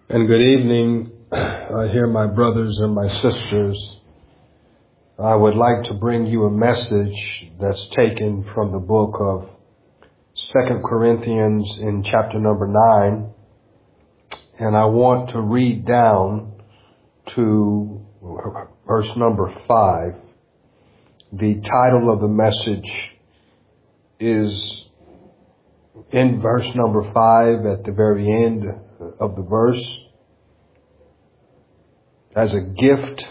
And good evening, here my brothers and my sisters. I would like to bring you a message that's taken from the book of 2 Corinthians in chapter number 9. And I want to read down to verse number 5. The title of the message is in verse number 5 at the very end of the verse. As a gift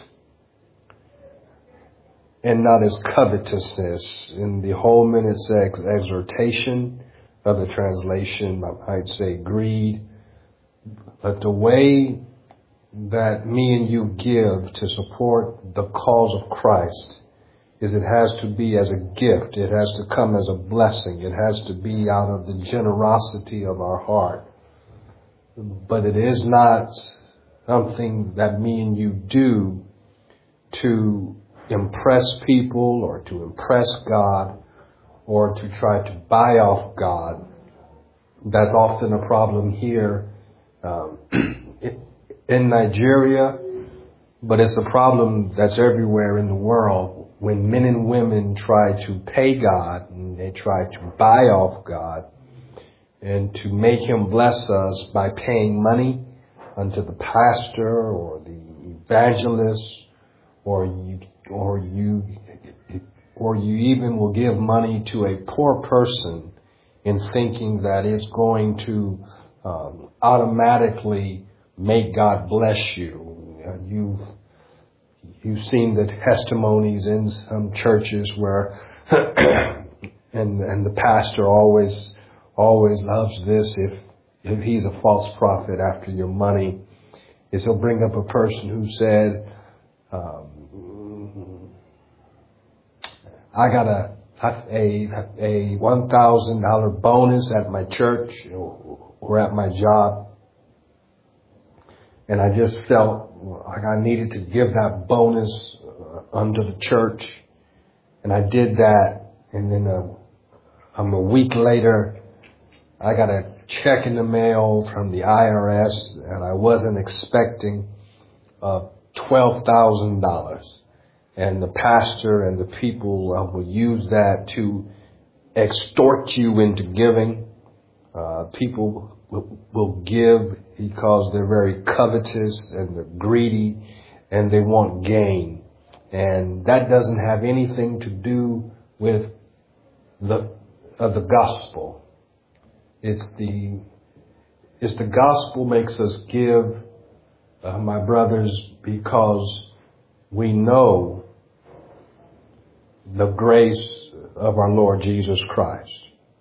and not as covetousness. In the Holman, it says exhortation. Other translation, I might say greed. But the way that me and you give to support the cause of Christ is it has to be as a gift. It has to come as a blessing. It has to be out of the generosity of our heart. But it is not something that me and you do to impress people or to impress God or to try to buy off God. That's often a problem here in Nigeria, but it's a problem that's everywhere in the world when men and women try to pay God and they try to buy off God and to make Him bless us by paying money unto the pastor or the evangelist, or you even will give money to a poor person in thinking that it's going to automatically make God bless you. You've seen the testimonies in some churches where and the pastor always loves this if he's a false prophet after your money, is he'll bring up a person who said, I got a $1,000 bonus at my church or at my job, and I just felt like I needed to give that bonus unto the church, and I did that, and then a week later, I got a check in the mail from the IRS that I wasn't expecting of $12,000. And the pastor and the people will use that to extort you into giving. People will give because they're very covetous and they're greedy and they want gain. And that doesn't have anything to do with the gospel. It's the gospel makes us give, my brothers, because we know the grace of our Lord Jesus Christ.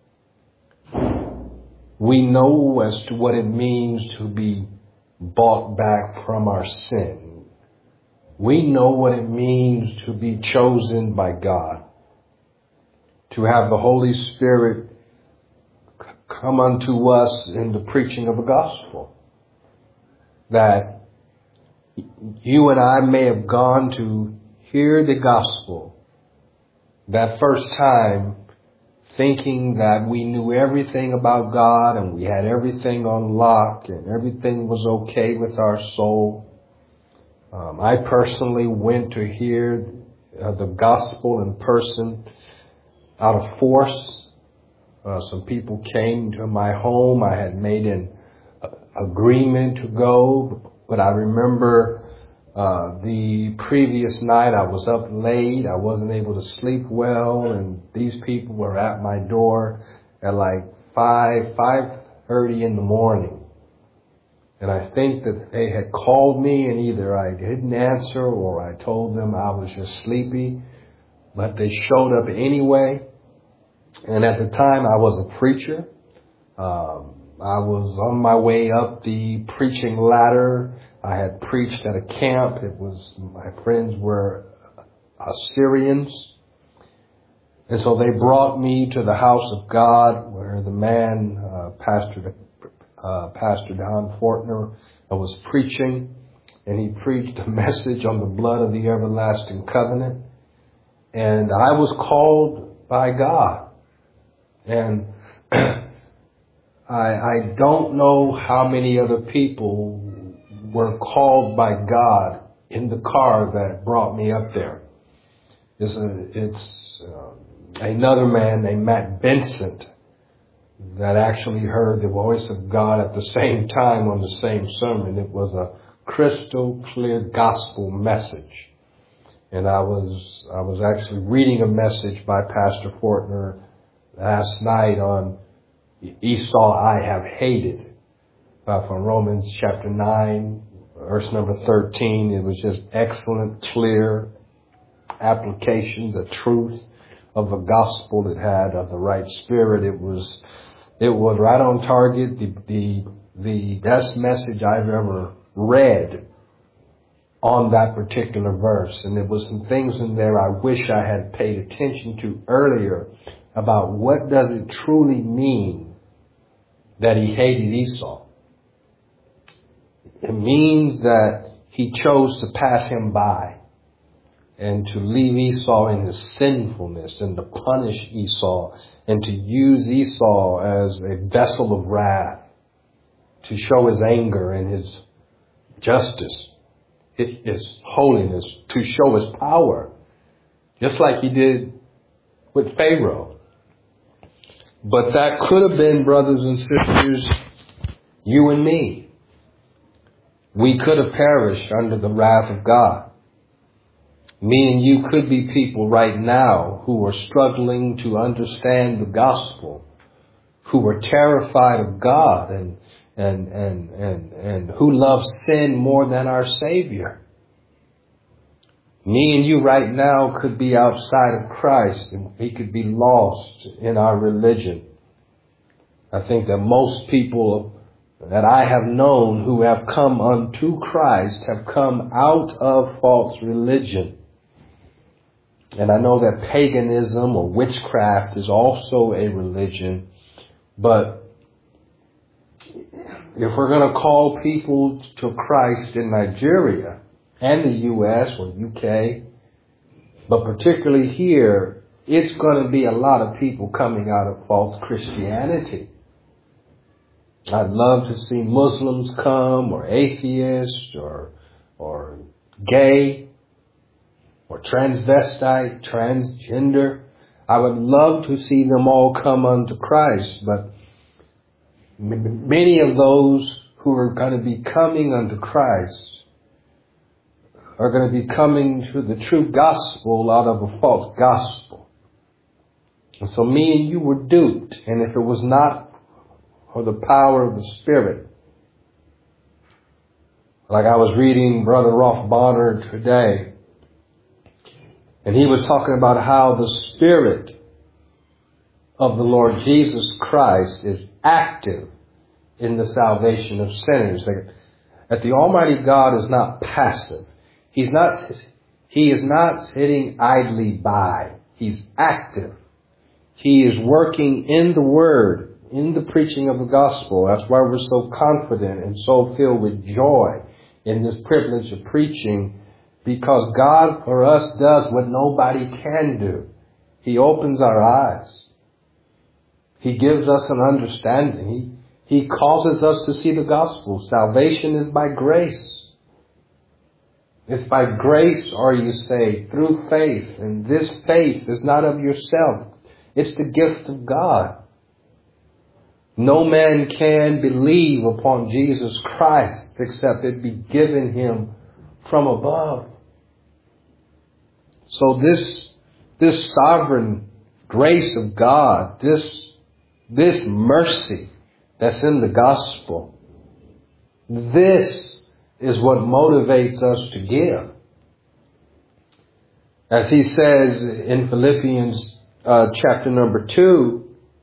We know as to what it means to be bought back from our sin. We know what it means to be chosen by God, to have the Holy Spirit come unto us in the preaching of the gospel. That you and I may have gone to hear the gospel that first time thinking that we knew everything about God and we had everything on lock and everything was okay with our soul. I personally went to hear the gospel in person out of force. Some people came to my home. I had made an agreement to go, but I remember the previous night I was up late. I wasn't able to sleep well, and these people were at my door at like 5:30 in the morning. And I think that they had called me, and either I didn't answer or I told them I was just sleepy, but they showed up anyway. And at the time, I was a preacher. I was on my way up the preaching ladder. I had preached at a camp. My friends were Assyrians. And so they brought me to the house of God where the man, Pastor Don Fortner, was preaching. And he preached a message on the blood of the everlasting covenant. And I was called by God. And I don't know how many other people were called by God in the car that brought me up there. It's another man named Matt Vincent that actually heard the voice of God at the same time on the same sermon. It was a crystal clear gospel message. And I was actually reading a message by Pastor Fortner last night on Esau I have hated, from Romans chapter 9, verse number 13. It was just excellent, clear application, the truth of the gospel. It had of the right spirit. It was right on target. The best message I've ever read on that particular verse. And there was some things in there I wish I had paid attention to earlier about what does it truly mean that he hated Esau. It means that he chose to pass him by and to leave Esau in his sinfulness and to punish Esau and to use Esau as a vessel of wrath to show his anger and his justice, his holiness, to show his power, just like he did with Pharaoh. But that could have been, brothers and sisters, you and me. We could have perished under the wrath of God. Me and you could be people right now who are struggling to understand the gospel, who are terrified of God and who love sin more than our Savior. Me and you right now could be outside of Christ and we could be lost in our religion. I think that most people that I have known who have come unto Christ have come out of false religion. And I know that paganism or witchcraft is also a religion. But if we're going to call people to Christ in Nigeria and the U.S. or U.K., but particularly here, it's going to be a lot of people coming out of false Christianity. I'd love to see Muslims come, or atheists, or gay, or transvestite, transgender. I would love to see them all come unto Christ, but many of those who are going to be coming unto Christ are going to be coming to the true gospel out of a false gospel. And so me and you were duped, and if it was not for the power of the Spirit. Like I was reading Brother Rolf Bonner today, and he was talking about how the Spirit of the Lord Jesus Christ is active in the salvation of sinners. That the Almighty God is not passive. He is not sitting idly by. He's active. He is working in the Word, in the preaching of the gospel. That's why we're so confident and so filled with joy in this privilege of preaching, because God for us does what nobody can do. He opens our eyes. He gives us an understanding. He causes us to see the gospel. Salvation is by grace. It's by grace are you saved through faith. And this faith is not of yourself. It's the gift of God. No man can believe upon Jesus Christ except it be given him from above. So this sovereign grace of God, this mercy that's in the gospel, this is what motivates us to give. As he says in Philippians chapter number 2,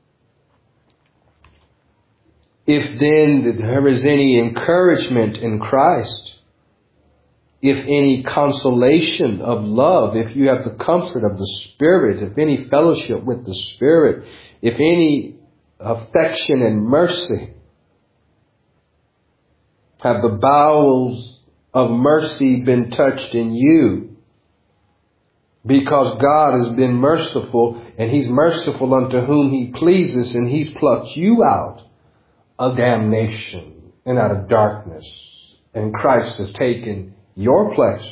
if then there is any encouragement in Christ, if any consolation of love, if you have the comfort of the Spirit, if any fellowship with the Spirit, if any affection and mercy, have the bowels of mercy been touched in you, because God has been merciful, and He's merciful unto whom He pleases, and He's plucked you out of damnation and out of darkness And Christ has taken your place.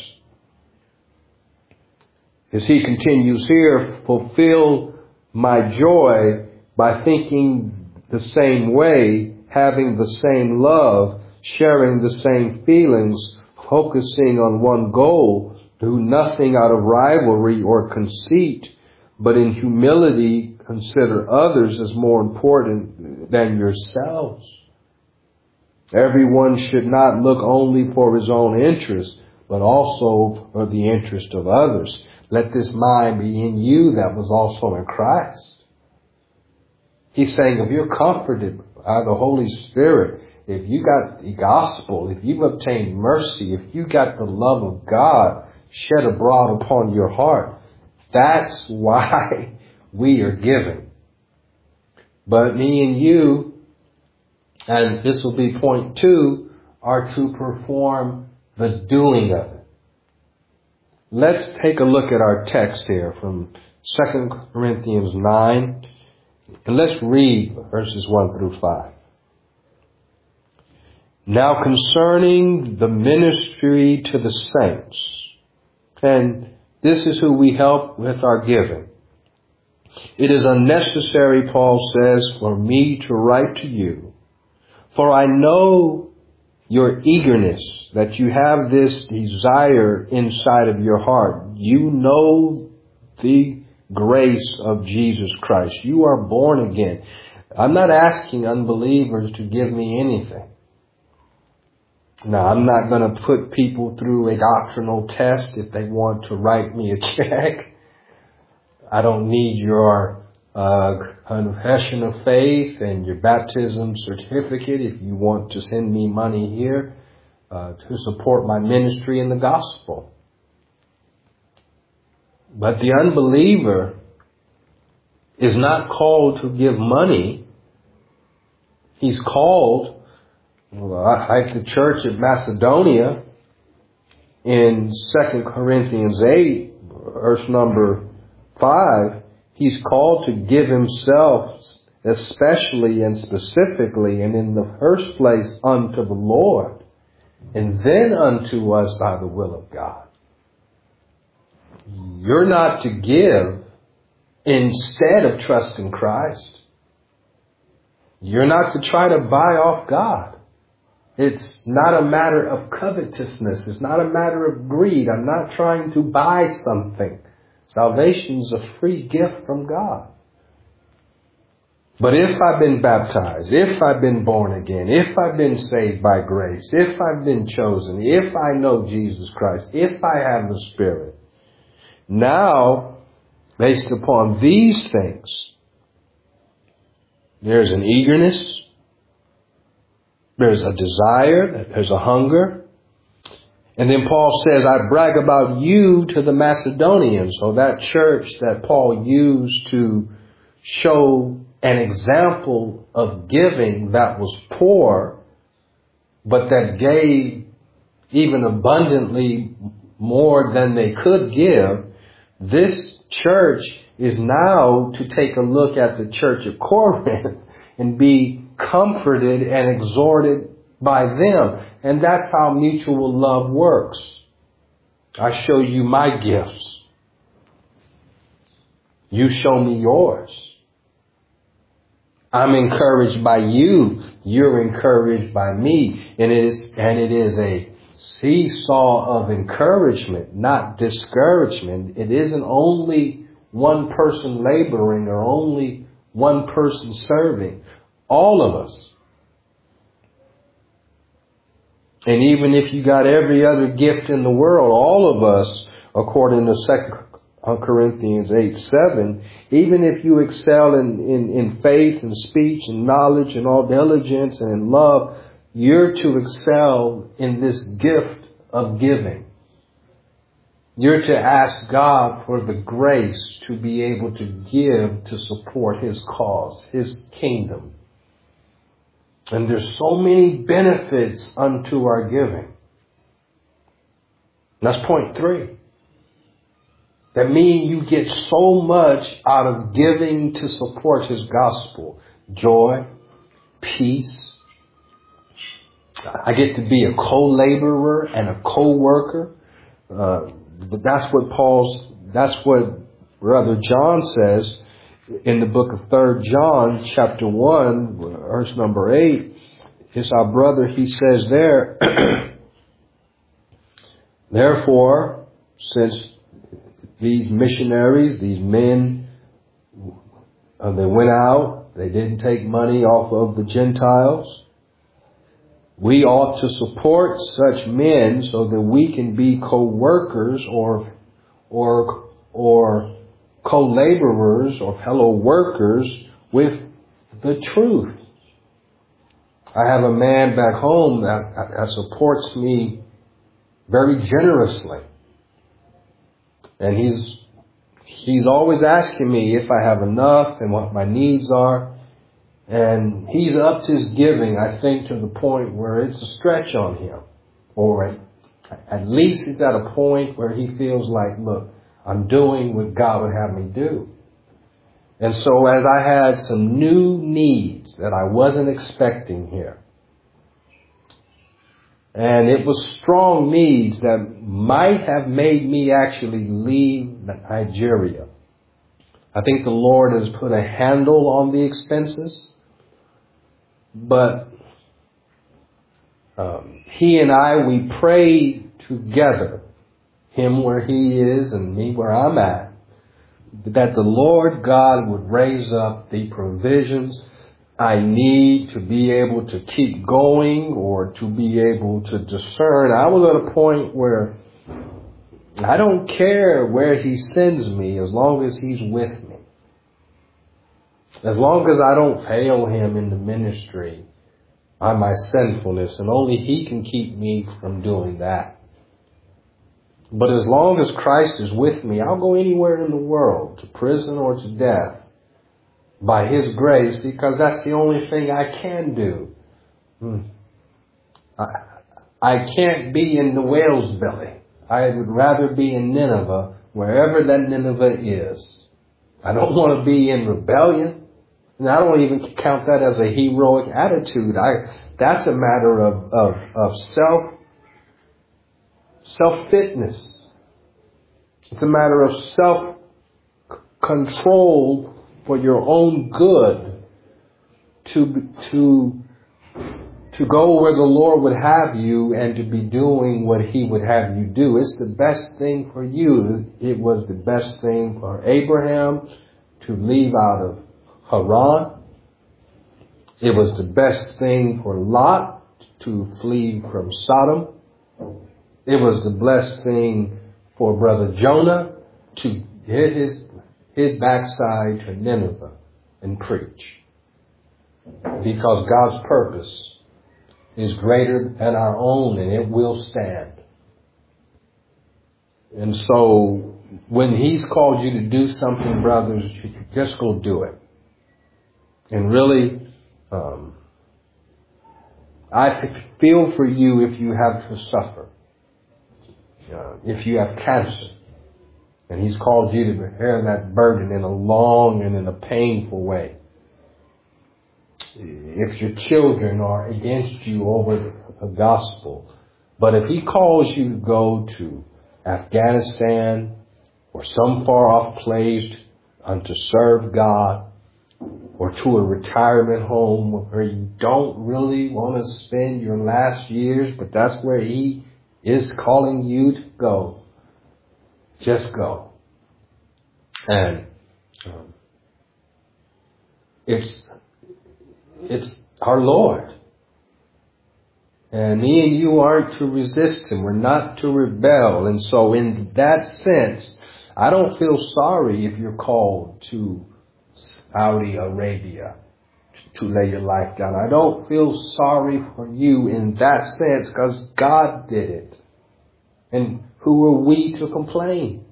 As he continues here, fulfill my joy by thinking the same way, having the same love, sharing the same feelings, focusing on one goal. Do nothing out of rivalry or conceit, but in humility consider others as more important than yourselves. Everyone should not look only for his own interest, but also for the interest of others. Let this mind be in you that was also in Christ. He's saying if you're comforted by the Holy Spirit, if you got the gospel, if you've obtained mercy, if you got the love of God shed abroad upon your heart, that's why we are given. But me and you, and this will be point 2, are to perform the doing of it. Let's take a look at our text here from 2 Corinthians 9. And let's read verses 1 through 5. Now concerning the ministry to the saints, and this is who we help with our giving. It is unnecessary, Paul says, for me to write to you, for I know your eagerness, that you have this desire inside of your heart. You know the grace of Jesus Christ. You are born again. I'm not asking unbelievers to give me anything. Now, I'm not going to put people through a doctrinal test if they want to write me a check. I don't need your confession of faith and your baptism certificate if you want to send me money here to support my ministry in the gospel. But the unbeliever is not called to give money. He's called, like the church at Macedonia in 2 Corinthians 8, verse number 5, he's called to give himself especially and specifically and in the first place unto the Lord, and then unto us by the will of God. You're not to give instead of trusting Christ. You're not to try to buy off God. It's not a matter of covetousness. It's not a matter of greed. I'm not trying to buy something. Salvation is a free gift from God. But if I've been baptized, if I've been born again, if I've been saved by grace, if I've been chosen, if I know Jesus Christ, if I have the Spirit, now, based upon these things, there's an eagerness, there's a desire, there's a hunger. And then Paul says, I brag about you to the Macedonians. So that church that Paul used to show an example of giving that was poor, but that gave even abundantly more than they could give. This church is now to take a look at the church of Corinth and be comforted and exhorted by them. And that's how mutual love works. I show you my gifts. You show me yours. I'm encouraged by you. You're encouraged by me. And it is a seesaw of encouragement, not discouragement. It isn't only one person laboring or only one person serving. All of us. And even if you got every other gift in the world, all of us, according to 2 Corinthians 8:7, even if you excel in faith and speech and knowledge and all diligence and in love, you're to excel in this gift of giving. You're to ask God for the grace to be able to give to support His cause, His kingdom. And there's so many benefits unto our giving. That's point 3. That means you get so much out of giving to support His gospel. Joy, peace, I get to be a co-laborer and a co-worker. That's what Brother John says in the book of 3 John, chapter 1, verse number 8. It's our brother, he says there, therefore, since these missionaries, these men, they went out, they didn't take money off of the Gentiles, we ought to support such men so that we can be co-workers or co-laborers or fellow workers with the truth. I have a man back home that supports me very generously. And he's always asking me if I have enough and what my needs are. And he's upped his giving, I think, to the point where it's a stretch on him. Or at least he's at a point where he feels like, look, I'm doing what God would have me do. And so as I had some new needs that I wasn't expecting here, and it was strong needs that might have made me actually leave Nigeria. I think the Lord has put a handle on the expenses, but he and I, we prayed together, him where he is and me where I'm at, that the Lord God would raise up the provisions I need to be able to keep going or to be able to discern. I was at a point where I don't care where he sends me as long as he's with me. As long as I don't fail him in the ministry by my sinfulness, and only he can keep me from doing that. But as long as Christ is with me, I'll go anywhere in the world, to prison or to death, by his grace, because that's the only thing I can do. I can't be in the whale's belly. I would rather be in Nineveh, wherever that Nineveh is. I don't want to be in rebellion. And I don't even count that as a heroic attitude. That's a matter of self-fitness. It's a matter of self-control for your own good to go where the Lord would have you and to be doing what he would have you do. It's the best thing for you. It was the best thing for Abraham to leave out of Haran. It was the best thing for Lot to flee from Sodom. It was the blessed thing for Brother Jonah to hit his backside to Nineveh and preach. Because God's purpose is greater than our own, and it will stand. And so when he's called you to do something, brothers, you just go do it. And really, I feel for you if you have to suffer. If you have cancer, and he's called you to bear that burden in a long and in a painful way. If your children are against you over the gospel. But if he calls you to go to Afghanistan or some far off place to serve God, or to a retirement home where you don't really want to spend your last years, but that's where he is calling you to go, just go. And it's our Lord. And me and you aren't to resist him. We're not to rebel. And so in that sense, I don't feel sorry if you're called to Saudi Arabia to lay your life down. I don't feel sorry for you in that sense, because God did it. And who are we to complain?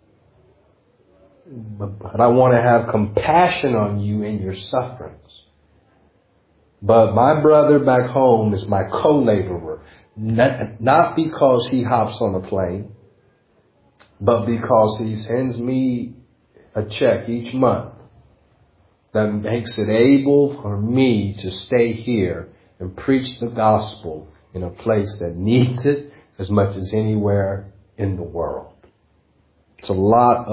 But I want to have compassion on you in your sufferings. But my brother back home is my co-laborer. Not because he hops on a plane, but because he sends me a check each month that makes it able for me to stay here and preach the gospel in a place that needs it as much as anywhere in the world. It's a lot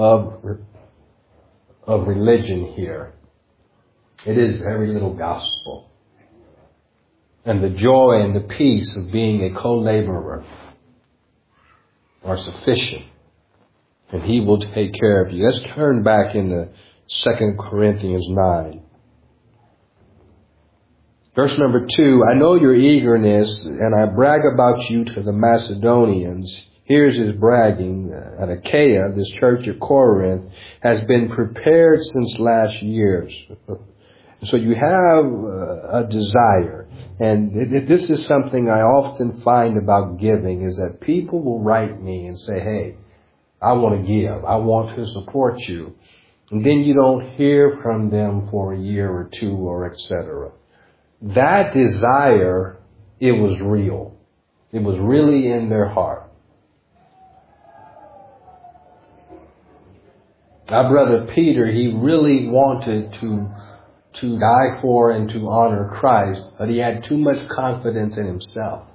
of religion here. It is very little gospel. And the joy and the peace of being a co-laborer are sufficient. And He will take care of you. Let's turn back into 2 Corinthians 9. Verse number 2, I know your eagerness, and I brag about you to the Macedonians. Here's his bragging. At Achaia, this church at Corinth, has been prepared since last years. So you have a desire. And this is something I often find about giving, is that people will write me and say, hey, I want to give. I want to support you. And then you don't hear from them for a year or two or etc. That desire, it was real. It was really in their heart. Our brother Peter, he really wanted to die for and to honor Christ, but he had too much confidence in himself.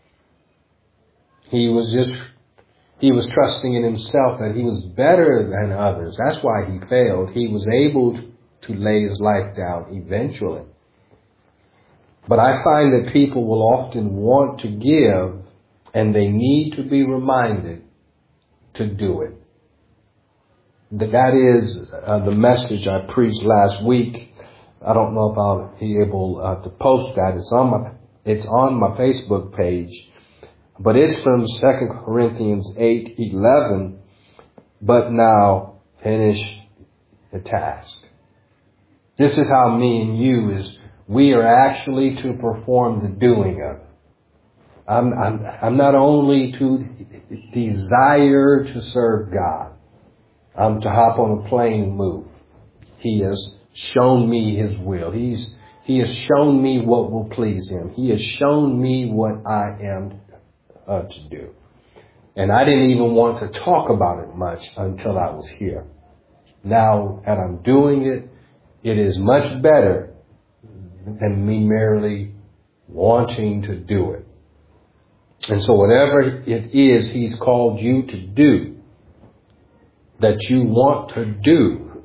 He was trusting in himself that he was better than others. That's why he failed. He was able to lay his life down eventually. But I find that people will often want to give, and they need to be reminded to do it. That is the message I preached last week. I don't know if I'll be able to post that. It's on my Facebook page. But it's from 2 Corinthians 8:11. But now finish the task. This is how me and you is. We are actually to perform the doing of it. I'm not only to desire to serve God. I'm to hop on a plane and move. He has shown me His will. He has shown me what will please Him. He has shown me what I am to do. And I didn't even want to talk about it much until I was here. Now that I'm doing it, it is much better than me merely wanting to do it. And so whatever it is He's called you to do, that you want to do.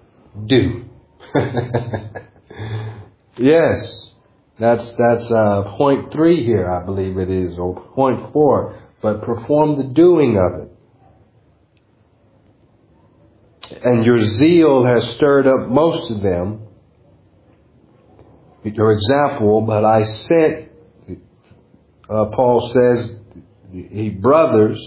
Yes, that's point 3 here, I believe it is, or point 4. But perform the doing of it. And your zeal has stirred up most of them. Your example, but I sent, Paul says, brothers,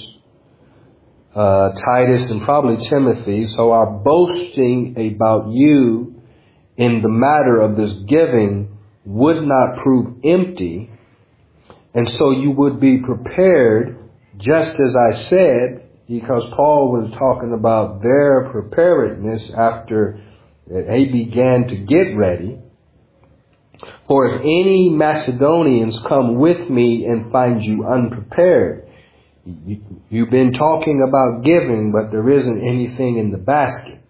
Titus and probably Timothy, so our boasting about you in the matter of this giving would not prove empty, and so you would be prepared, just as I said, because Paul was talking about their preparedness after they began to get ready. For if any Macedonians come with me and find you unprepared, you've been talking about giving, but there isn't anything in the basket.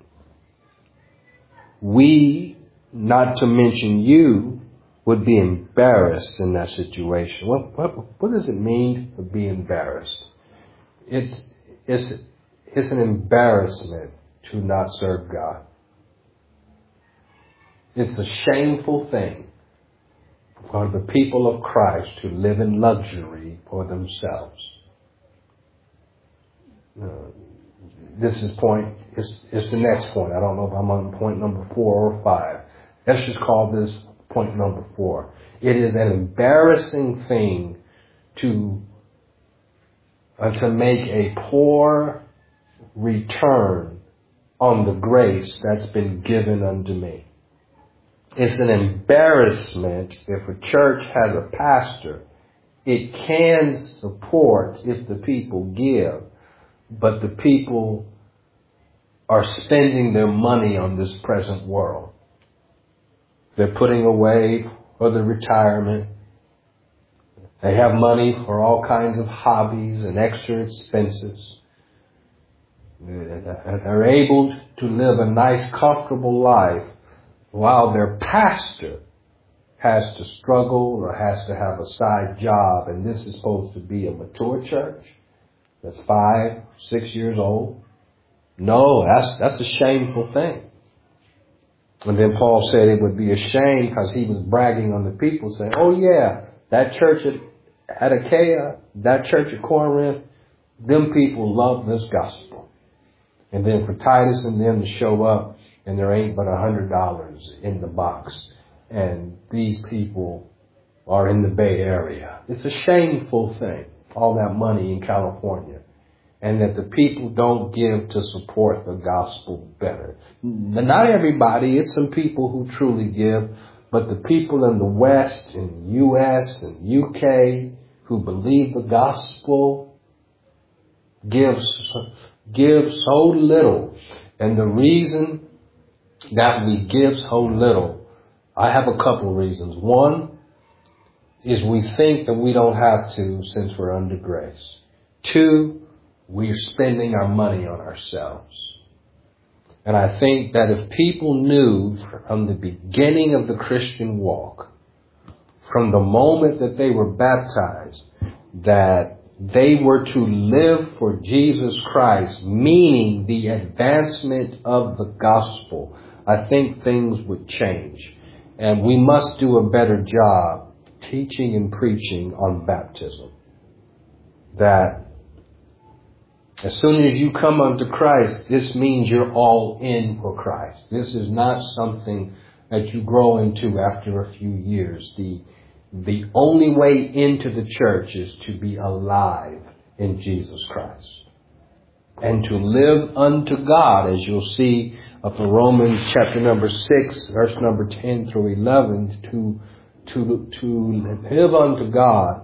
We, not to mention you, would be embarrassed in that situation. What does it mean to be embarrassed? It's an embarrassment to not serve God. It's a shameful thing for the people of Christ to live in luxury for themselves. This is it's the next point. I don't know if I'm on point number 4 or 5. Let's just call this point number 4. It is an embarrassing thing to make a poor return on the grace that's been given unto me. It's an embarrassment if a church has a pastor. It can support if the people give, but the people are spending their money on this present world. They're putting away for the retirement. They have money for all kinds of hobbies and extra expenses. They're able to live a nice, comfortable life while their pastor has to struggle or has to have a side job, and this is supposed to be a mature church that's 5, 6 years old. No, that's a shameful thing. And then Paul said it would be a shame because he was bragging on the people saying, oh yeah, that church at Achaia, that church at Corinth, them people love this gospel. And then for Titus and them to show up and there ain't but $100 in the box. And these people are in the Bay Area. It's a shameful thing, all that money in California. And that the people don't give to support the gospel better. Not everybody, it's some people who truly give, but the people in the West, in the U.S. and UK who believe the gospel give so little. And the reason that we give so little, I have a couple reasons. One is we think that we don't have to since we're under grace. 2, we're spending our money on ourselves. And I think that if people knew from the beginning of the Christian walk, from the moment that they were baptized, that they were to live for Jesus Christ, meaning the advancement of the gospel, I think things would change. And we must do a better job teaching and preaching on baptism. That as soon as you come unto Christ, this means you're all in for Christ. This is not something that you grow into after a few years. The only way into the church is to be alive in Jesus Christ. And to live unto God, as you'll see up in Romans chapter number 6, verse number 10 through 11, to live unto God.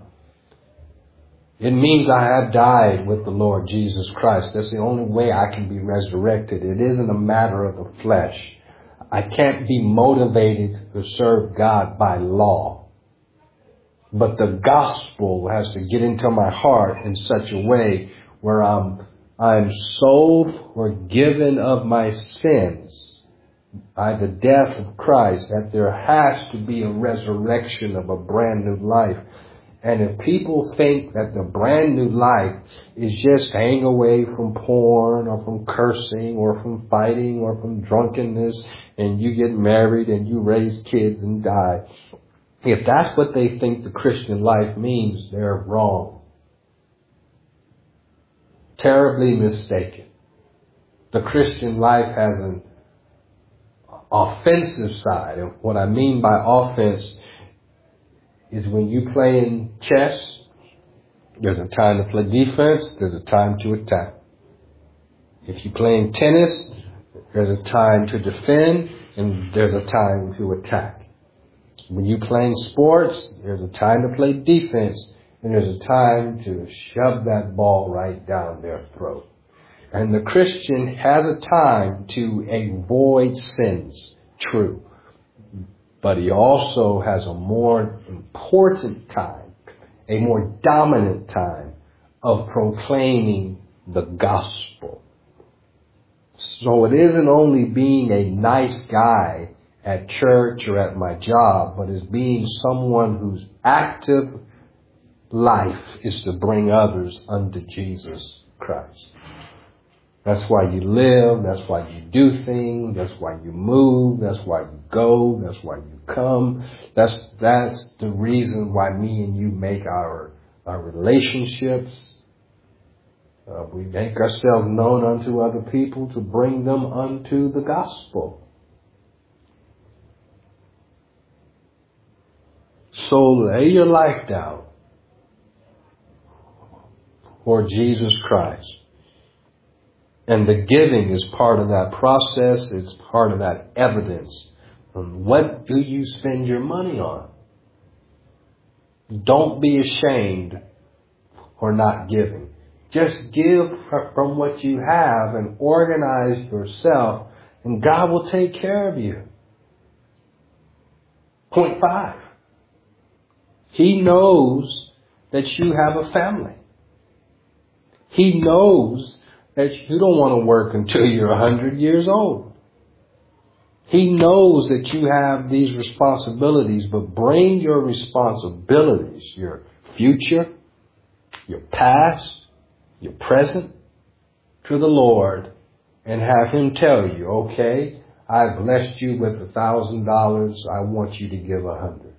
It means I have died with the Lord Jesus Christ. That's the only way I can be resurrected. It isn't a matter of the flesh. I can't be motivated to serve God by law. But the gospel has to get into my heart in such a way where I'm so forgiven of my sins by the death of Christ that there has to be a resurrection of a brand new life. And if people think that the brand new life is just staying away from porn or from cursing or from fighting or from drunkenness and you get married and you raise kids and die, if that's what they think the Christian life means, they're wrong. Terribly mistaken. The Christian life has an offensive side. And what I mean by offense is when you play in chess, there's a time to play defense, there's a time to attack. If you play in tennis, there's a time to defend, and there's a time to attack. When you play in sports, there's a time to play defense, and there's a time to shove that ball right down their throat. And the Christian has a time to avoid sins, true. But he also has a more important time, a more dominant time of proclaiming the gospel. So it isn't only being a nice guy at church or at my job, but it's being someone whose active life is to bring others unto Jesus Christ. That's why you live. That's why you do things. That's why you move. That's why you go. That's why you come. That's the reason why me and you make our relationships. We make ourselves known unto other people to bring them unto the gospel. So lay your life down for Jesus Christ. And the giving is part of that process. It's part of that evidence. And what do you spend your money on? Don't be ashamed for not giving. Just give from what you have and organize yourself, and God will take care of you. Point 5. He knows that you have a family. He knows that you don't want to work until you're 100 years old. He knows that you have these responsibilities, but bring your responsibilities, your future, your past, your present, to the Lord and have Him tell you, okay, I blessed you with $1,000. I want you to give 100.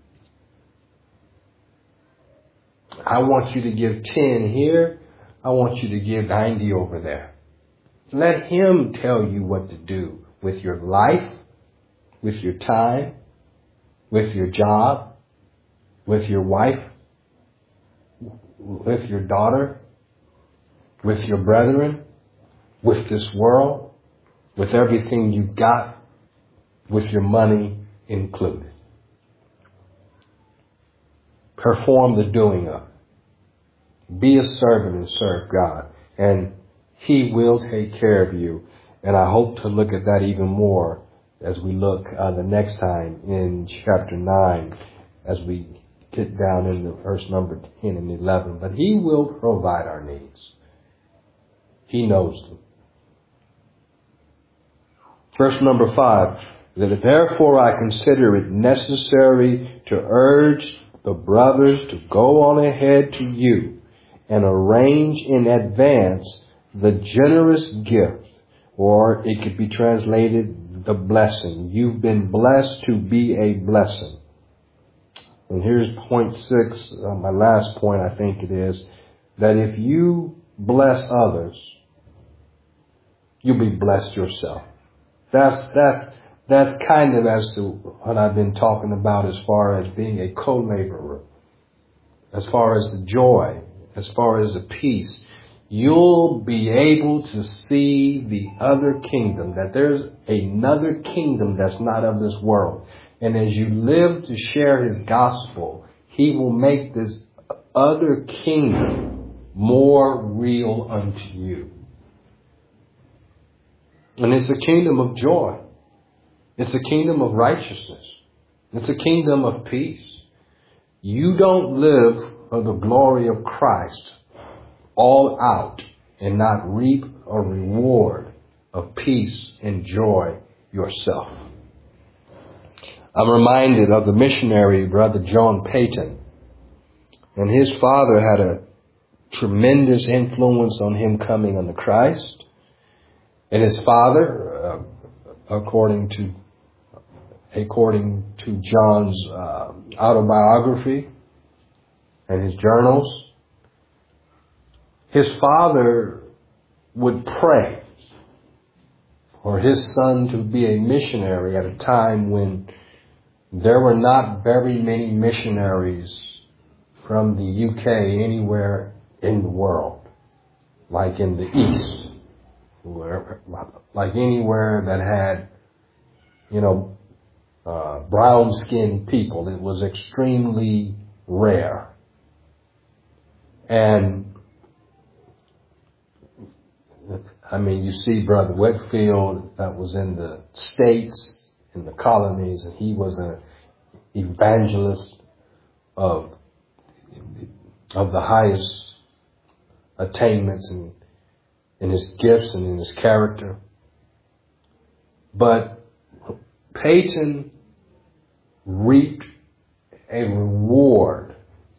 I want you to give 10 here. I want you to give 90 over there. Let Him tell you what to do with your life, with your time, with your job, with your wife, with your daughter, with your brethren, with this world, with everything you've got, with your money included. Perform the doing of it. Be a servant and serve God, and He will take care of you. And I hope to look at that even more as we look the next time in chapter 9, as we get down into verse number 10 and 11. But He will provide our needs. He knows them. Verse number 5, that therefore I consider it necessary to urge the brothers to go on ahead to you and arrange in advance the generous gift, or it could be translated the blessing. You've been blessed to be a blessing. And here's point 6, my last point I think it is, that if you bless others, you'll be blessed yourself. That's kind of as to what I've been talking about as far as being a co-laborer, as far as the joy, as far as the peace. You'll be able to see the other kingdom, that there's another kingdom that's not of this world. And as you live to share His gospel, He will make this other kingdom more real unto you. And it's a kingdom of joy. It's a kingdom of righteousness. It's a kingdom of peace. You don't live for the glory of Christ all out and not reap a reward of peace and joy yourself. I'm reminded of the missionary, Brother John Paton. And his father had a tremendous influence on him coming unto Christ. And his father, according to John's autobiography and his journals, his father would pray for his son to be a missionary at a time when there were not very many missionaries from the UK anywhere in the world, like in the East, like anywhere that had, brown-skinned people. It was extremely rare. And you see Brother Whitfield that was in the States, in the colonies, and he was an evangelist of the highest attainments in his gifts and in his character. But Paton reaped a reward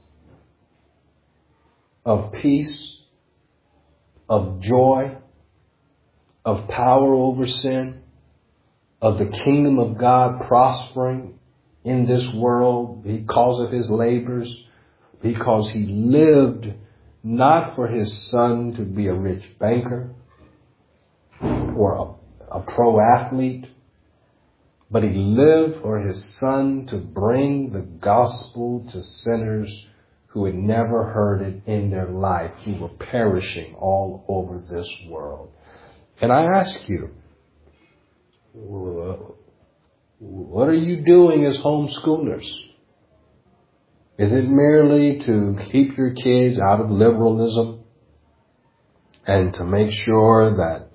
of peace, of joy, of power over sin, of the kingdom of God prospering in this world because of his labors, because he lived not for his son to be a rich banker or a pro athlete, but he lived for his son to bring the gospel to sinners who had never heard it in their life, who were perishing all over this world. And I ask you, what are you doing as homeschoolers? Is it merely to keep your kids out of liberalism and to make sure that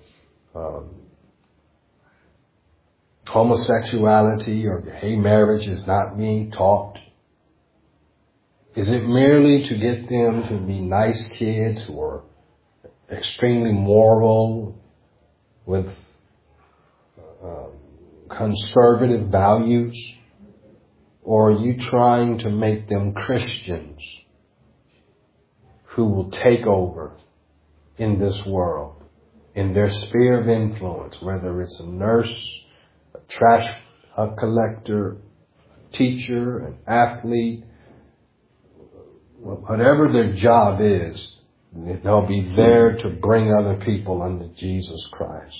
homosexuality or gay marriage is not being taught? Is it merely to get them to be nice kids who are extremely moral with conservative values? Or are you trying to make them Christians who will take over in this world, in their sphere of influence, whether it's a nurse, a trash collector, a teacher, an athlete, whatever their job is, they'll be there to bring other people unto Jesus Christ.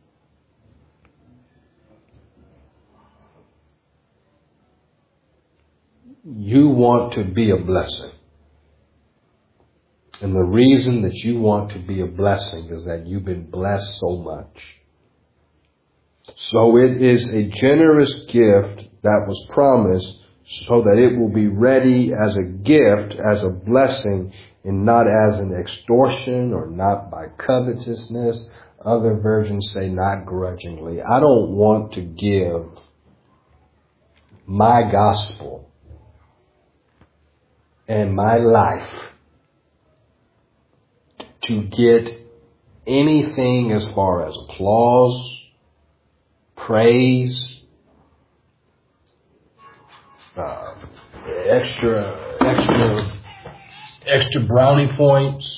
You want to be a blessing. And the reason that you want to be a blessing is that you've been blessed so much. So it is a generous gift that was promised so that it will be ready as a gift, as a blessing, and not as an extortion or not by covetousness. Other versions say not grudgingly. I don't want to give my gospel and my life to get anything as far as applause, praise, extra brownie points.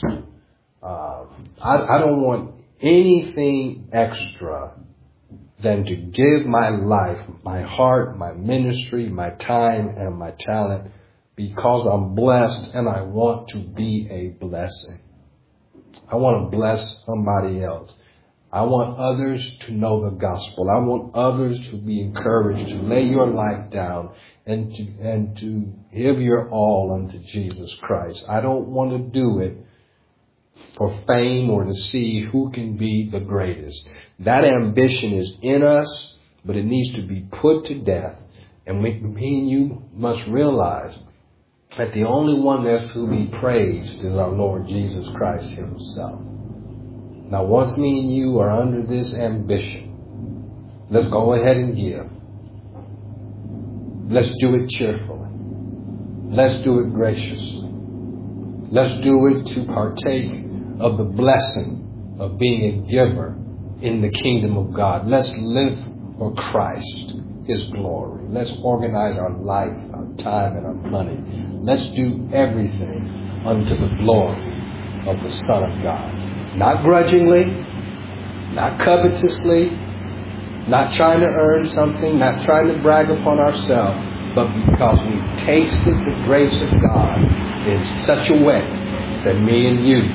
I don't want anything extra than to give my life, my heart, my ministry, my time, and my talent because I'm blessed and I want to be a blessing. I want to bless somebody else. I want others to know the gospel. I want others to be encouraged to lay your life down and to give your all unto Jesus Christ. I don't want to do it for fame or to see who can be the greatest. That ambition is in us, but it needs to be put to death. And me and you must realize that the only one that's to be praised is our Lord Jesus Christ himself. Now, once me and you are under this ambition, let's go ahead and give. Let's do it cheerfully. Let's do it graciously. Let's do it to partake of the blessing of being a giver in the kingdom of God. Let's live for Christ, his glory. Let's organize our life, our time, and our money. Let's do everything unto the glory of the Son of God. Not grudgingly, not covetously, not trying to earn something, not trying to brag upon ourselves, but because we've tasted the grace of God in such a way that me and you,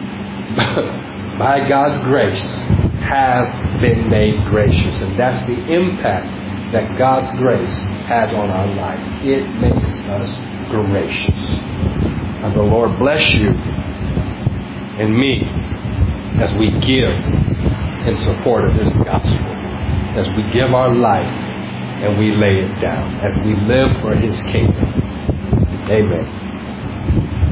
by God's grace, have been made gracious. And that's the impact that God's grace has on our life. It makes us gracious. And the Lord bless you and me as we give in support of His gospel, as we give our life and we lay it down, as we live for His kingdom. Amen.